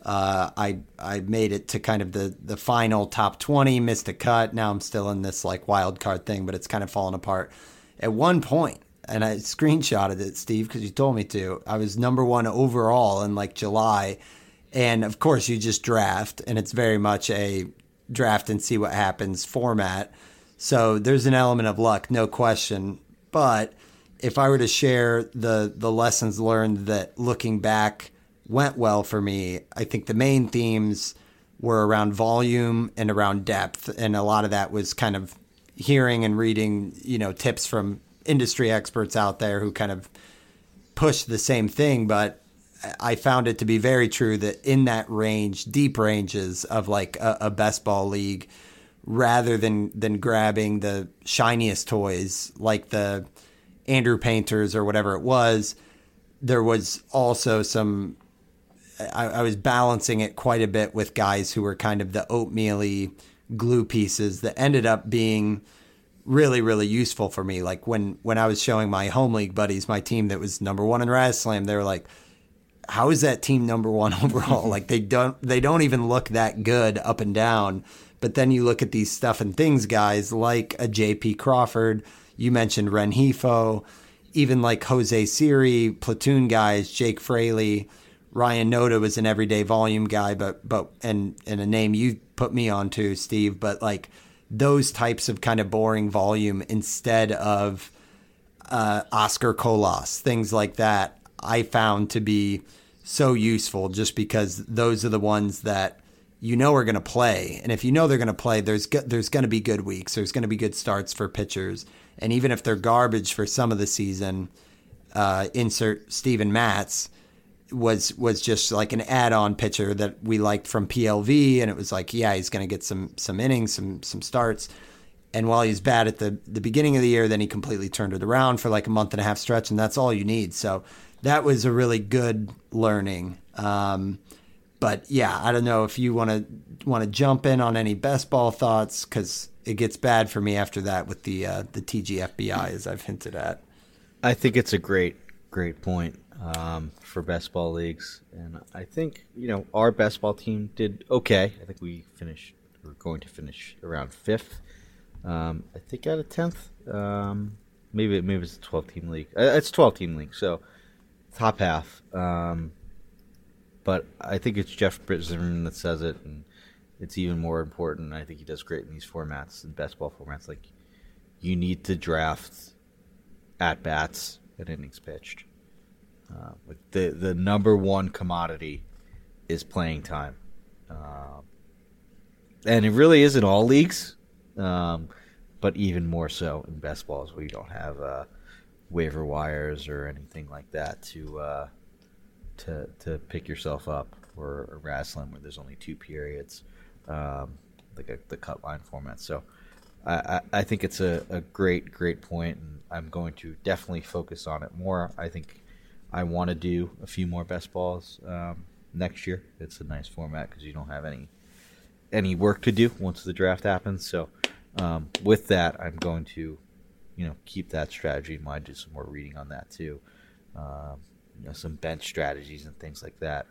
I made it to kind of the final top 20, missed a cut. Now I'm still in this like wild card thing, but it's kind of fallen apart. At one point, and I screenshotted it, Steve, because you told me to, I was number 1 overall in like July. And of course you just draft, and it's very much a draft and see what happens format. So there's an element of luck, no question. But if I were to share the lessons learned that looking back went well for me, I think the main themes were around volume and around depth. And a lot of that was kind of hearing and reading, tips from industry experts out there who kind of push the same thing. But I found it to be very true that in that range, deep ranges of like a best ball league, rather than grabbing the shiniest toys like the Andrew Painters or whatever it was, there was also some, I was balancing it quite a bit with guys who were kind of the oatmeal-y glue pieces that ended up being really, really useful for me. Like when I was showing my home league buddies my team that was number 1 in Raz Slam, they were like, how is that team number 1 overall? Like they don't even look that good up and down. But then you look at these stuff and things guys like a JP Crawford, you mentioned Rengifo, even like Jose Siri, platoon guys, Jake Fraley, Ryan Noda was an everyday volume guy, but and a name you put me on to, Steve, but like those types of kind of boring volume instead of Oscar Colas, things like that, I found to be so useful, just because those are the ones that are going to play. And if they're going to play, there's going to be good weeks. There's going to be good starts for pitchers. And even if they're garbage for some of the season, insert Steven Matz was just like an add-on pitcher that we liked from PLV. And it was like, yeah, he's going to get some innings, some starts. And while he's bad at the beginning of the year, then he completely turned it around for like a month and a half stretch. And that's all you need. So that was a really good learning. But yeah, I don't know if you want to jump in on any best ball thoughts, because it gets bad for me after that with the TGFBI, as I've hinted at. I think it's a great point for best ball leagues, and I think our best ball team did okay. I think we're going to finish around 5th. I think out of 10th. Maybe it's a 12-team league. It's a 12-team league, so top half. But I think it's Jeff Zimmerman that says it, and it's even more important. I think he does great in these formats, in best ball formats. Like, you need to draft at bats and innings pitched. Like the number one commodity is playing time, and it really is in all leagues, but even more so in best balls, where you don't have waiver wires or anything like that to pick yourself up, or a wrestling where there's only 2 periods, like the cut line format. So I think it's a great point, and I'm going to definitely focus on it more. I think I want to do a few more best balls next year. It's a nice format because you don't have any work to do once the draft happens. So with that, I'm going to keep that strategy in mind. Do some more reading on that too. Some bench strategies and things like that.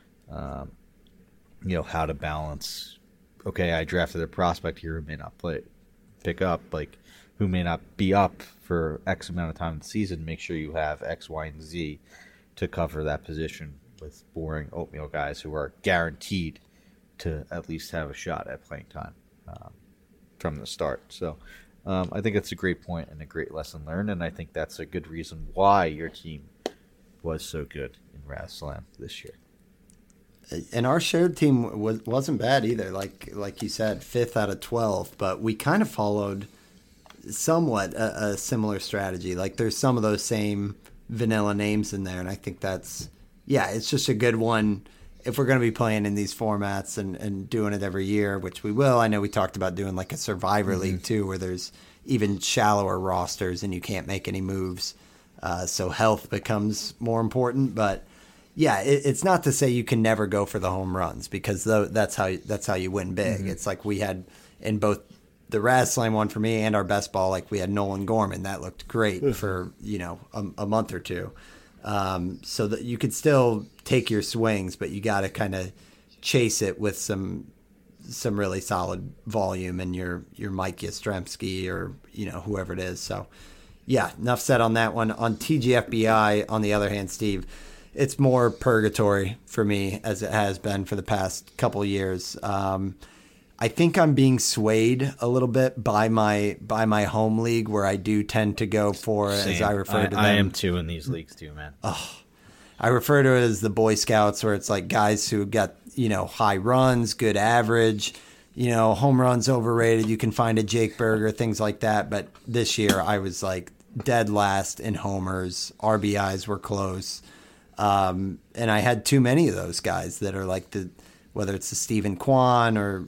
How to balance. Okay, I drafted a prospect here who may not pick up, like who may not be up for X amount of time in the season. Make sure you have X, Y, and Z to cover that position with boring oatmeal guys who are guaranteed to at least have a shot at playing time from the start. So I think that's a great point and a great lesson learned, and I think that's a good reason why your team was so good in RazzSlam this year. And our shared team wasn't bad either. Like you said, 5th out of 12, but we kind of followed somewhat a similar strategy. Like, there's some of those same vanilla names in there, and I think it's just a good one if we're going to be playing in these formats and doing it every year, which we will. I know we talked about doing like a Survivor League too, where there's even shallower rosters and you can't make any moves. So health becomes more important, but yeah, it's not to say you can never go for the home runs, because that's how you win big. Mm-hmm. It's like we had in both the RazzSlam one for me and our best ball, like we had Nolan Gorman that looked great for a month or two. So that you could still take your swings, but you got to kind of chase it with some really solid volume and your Mike Yastrzemski or whoever it is. So. Yeah, enough said on that one. On TGFBI, on the other hand, Steve, it's more purgatory for me, as it has been for the past couple years. I think I'm being swayed a little bit by my home league, where I do tend to go for, Same. as I refer to them. I am too in these leagues too, man. I refer to it as the Boy Scouts, where it's like guys who got high runs, good average. Home runs overrated. You can find a Jake Berger, things like that. But this year I was like dead last in homers. RBIs were close. And I had too many of those guys that are like whether it's the Stephen Kwan or,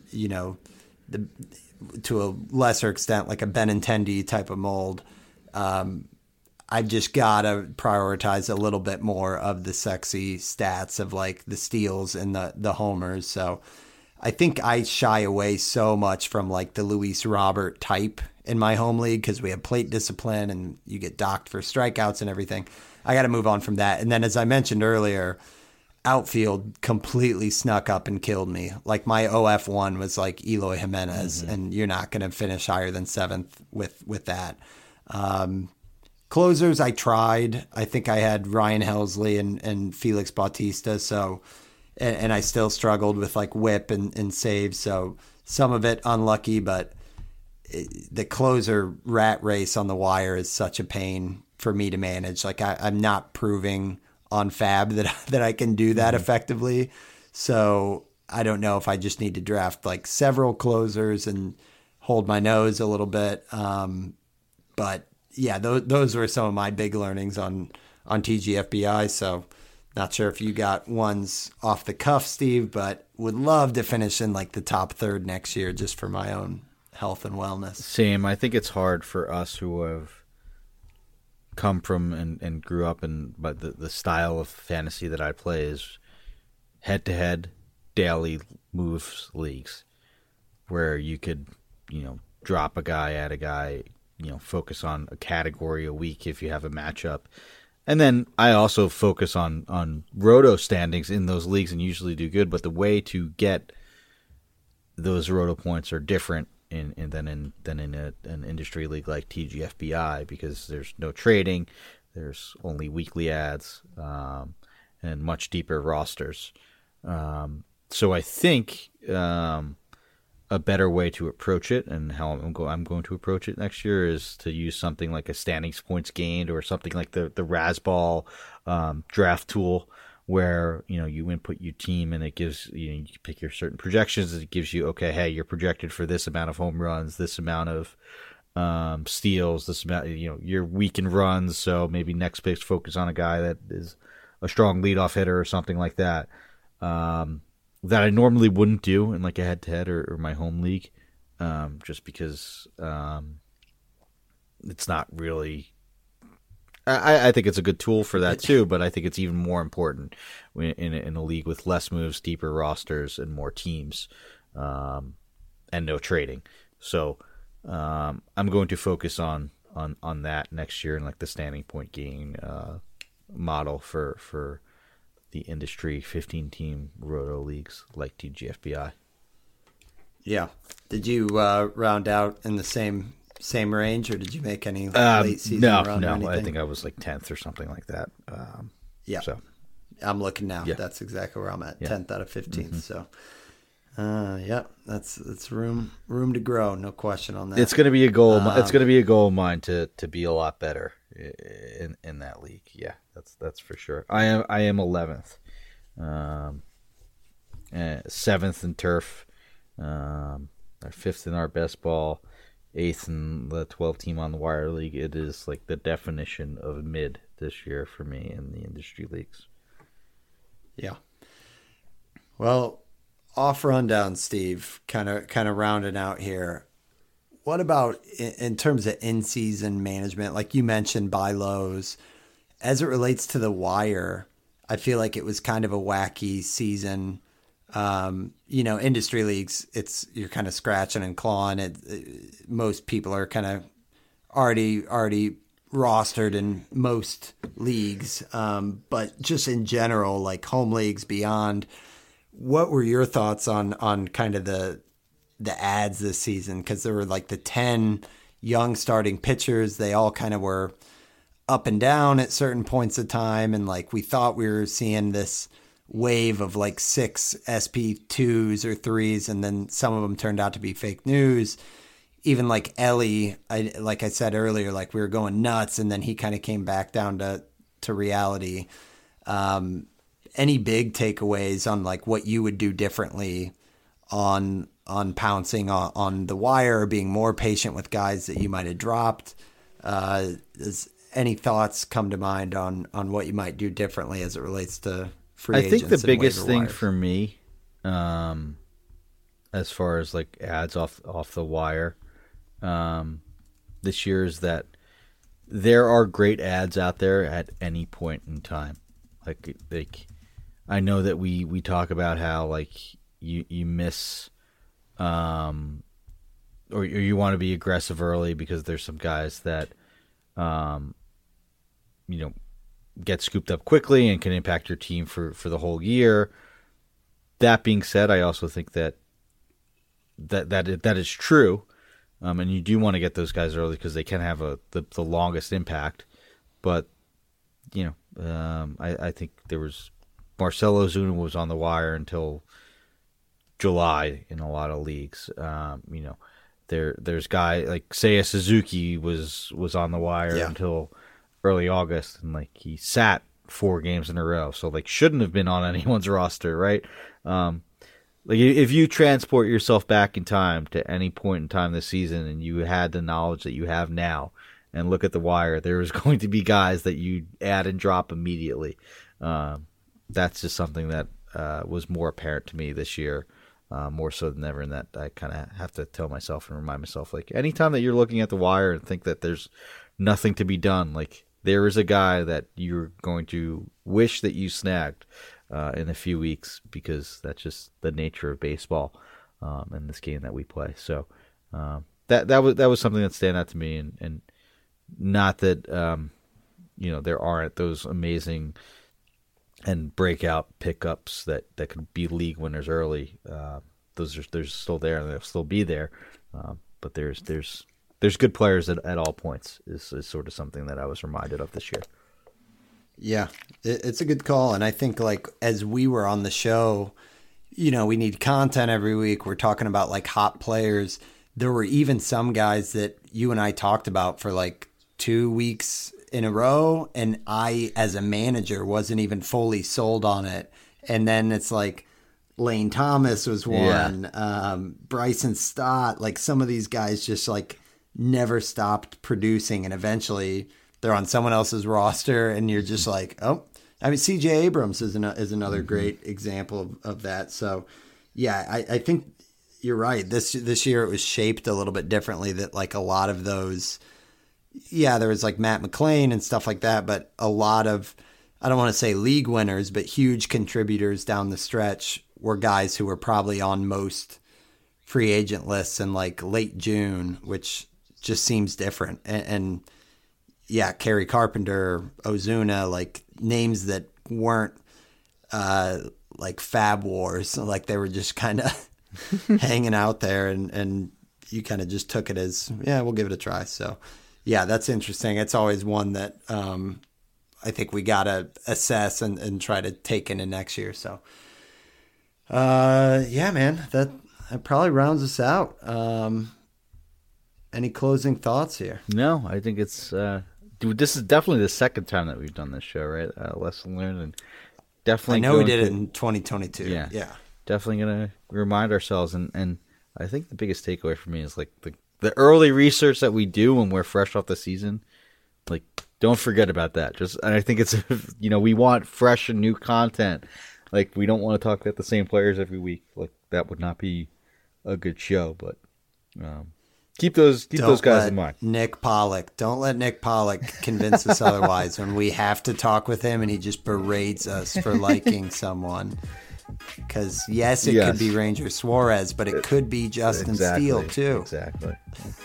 to a lesser extent, like a Benintendi type of mold. I've just got to prioritize a little bit more of the sexy stats of like the steals and the homers. So I think I shy away so much from like the Luis Robert type in my home league, because we have plate discipline and you get docked for strikeouts and everything. I got to move on from that. And then, as I mentioned earlier, outfield completely snuck up and killed me. Like, my OF1 was like Eloy Jimenez, and you're not going to finish higher than 7th with that. Closers, I tried. I think I had Ryan Helsley and Felix Bautista. So. And I still struggled with like whip and saves. So some of it unlucky, but the closer rat race on the wire is such a pain for me to manage. Like I'm not proving on Fab that I can do that effectively. So I don't know if I just need to draft like several closers and hold my nose a little bit. But yeah, those were some of my big learnings on TGFBI. So. Not sure if you got ones off the cuff, Steve, but would love to finish in like the top third next year just for my own health and wellness. Same. I think it's hard for us who have come from and grew up in, but the style of fantasy that I play is head-to-head daily moves leagues, where you could, drop a guy, add a guy, focus on a category a week if you have a matchup. And then I also focus on roto standings in those leagues and usually do good, but the way to get those roto points are different than in an industry league like TGFBI, because there's no trading, there's only weekly ads, and much deeper rosters. So I think a better way to approach it, and how I'm going to approach it next year, is to use something like a standings points gained, or something like the Razzball draft tool, where you input your team and it gives you pick your certain projections, and it gives you, okay, hey, you're projected for this amount of home runs, this amount of steals, this amount, you're weak in runs, so maybe next picks focus on a guy that is a strong leadoff hitter or something like that. That I normally wouldn't do in like a head-to-head or my home league, just because it's not really. I think it's a good tool for that too, but I think it's even more important in a league with less moves, deeper rosters, and more teams, and no trading. So I'm going to focus on that next year, and like the standing point gain model for the industry 15-team roto leagues like TGFBI. Yeah. Did you round out in the same range, or did you make any late season run? No. I think I was like 10th or something like that. Yeah. So I'm looking now. Yeah. That's exactly where I'm at. Yeah. 10th out of 15th. Mm-hmm. So, that's room to grow. No question on that. It's going to be a goal. It's going to be a goal of mine to be a lot better in that league. Yeah, that's for sure. I am 11th, 7th in turf, 5th in our best ball, 8th in the 12 team on the wire league. It is like the definition of mid this year for me in the industry leagues. Yeah. Well, off rundown, Steve, kind of rounding out here. What about in terms of in-season management? Like you mentioned, buy lows. As it relates to the wire, I feel like it was kind of a wacky season. Industry leagues, you're kind of scratching and clawing. Most people are kind of already rostered in most leagues. But just in general, like home leagues beyond, what were your thoughts on kind of the ads this season? Because there were like the 10 young starting pitchers. They all kind of were up and down at certain points of time. And like we thought we were seeing this wave of like 6 SP2s or 3s, and then some of them turned out to be fake news. Even like Ellie, like I said earlier, like we were going nuts, and then he kind of came back down to reality. Any big takeaways on like what you would do differently on pouncing on the wire, or being more patient with guys that you might have dropped? Does any thoughts come to mind on what you might do differently as it relates to free agents? I think the biggest thing wires? for me, as far as like ads off the wire, this year, is that there are great ads out there at any point in time. Like I know that we talk about how like you miss, or you want to be aggressive early because there's some guys that, get scooped up quickly and can impact your team for the whole year. That being said, I also think that is true, and you do want to get those guys early because they can have the longest impact. But I think there was Marcell Ozuna was on the wire until July in a lot of leagues. There's guy like Seiya Suzuki was on the wire until early August, and like he sat 4 games in a row, so like shouldn't have been on anyone's roster, right? Like if you transport yourself back in time to any point in time this season, and you had the knowledge that you have now, and look at the wire, there is going to be guys that you add and drop immediately. That's just something that was more apparent to me this year, more so than ever, and that I kind of have to tell myself and remind myself, like anytime that you're looking at the wire and think that there's nothing to be done, like there is a guy that you're going to wish that you snagged in a few weeks, because that's just the nature of baseball and this game that we play. So that was something that stand out to me, and not that there aren't those amazing and breakout pickups that could be league winners early. They're still there, and they'll still be there. But there's good players at all points is sort of something that I was reminded of this year. Yeah, it's a good call. And I think, like, as we were on the show, we need content every week. We're talking about like hot players. There were even some guys that you and I talked about for like 2 weeks in a row, and I, as a manager, wasn't even fully sold on it. And then it's like Lane Thomas was one, Bryson Stott, like some of these guys just like never stopped producing, and eventually they're on someone else's roster, and you're just like, oh, I mean, CJ Abrams is another great example of that. So yeah, I think you're right. This year it was shaped a little bit differently, that like a lot of those, there was like Matt McLain and stuff like that, but a lot of, I don't want to say league winners, but huge contributors down the stretch were guys who were probably on most free agent lists in like late June, which just seems different. And Kerry Carpenter, Ozuna, like names that weren't like Fab Wars, like they were just kind of hanging out there, and you kind of just took it as, we'll give it a try. So yeah, that's interesting. It's always one that I think we got to assess and try to take into next year. So man, that probably rounds us out. Any closing thoughts here? No, I think it's this is definitely the second time that we've done this show, right? Lesson learned, and definitely. I know we did it in 2022. Yeah, definitely gonna remind ourselves, and I think the biggest takeaway for me is like the early research that we do when we're fresh off the season. Like, don't forget about that. And I think it's we want fresh and new content. Like, we don't want to talk about the same players every week. Like, that would not be a good show. But keep those guys in mind. Nick Pollock. Don't let Nick Pollock convince us otherwise when we have to talk with him and he just berates us for liking someone. Because, yes, it could be Ranger Suarez, but it could be Justin Steele, too. Exactly.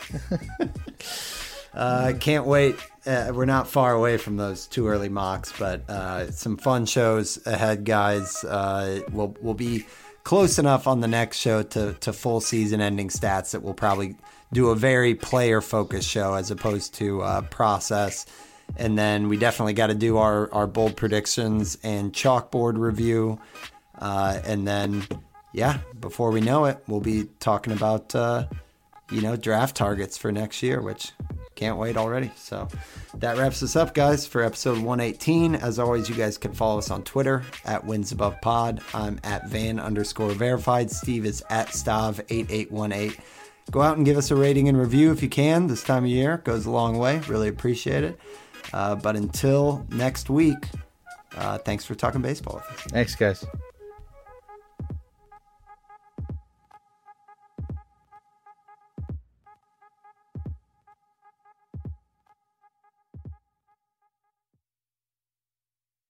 Can't wait. We're not far away from those too early mocks, but some fun shows ahead, guys. We'll be close enough on the next show to full season ending stats that we'll probably do a very player focused show as opposed to process. And then we definitely got to do our bold predictions and chalkboard review. And then, before we know it, we'll be talking about, draft targets for next year, which can't wait already. So that wraps us up, guys, for episode 118. As always, you guys can follow us on Twitter at WinsAbovePod. I'm at Van_verified. Steve is at Stav8818. Go out and give us a rating and review if you can. This time of year goes a long way. Really appreciate it. But until next week, thanks for talking baseball with us. Thanks, guys.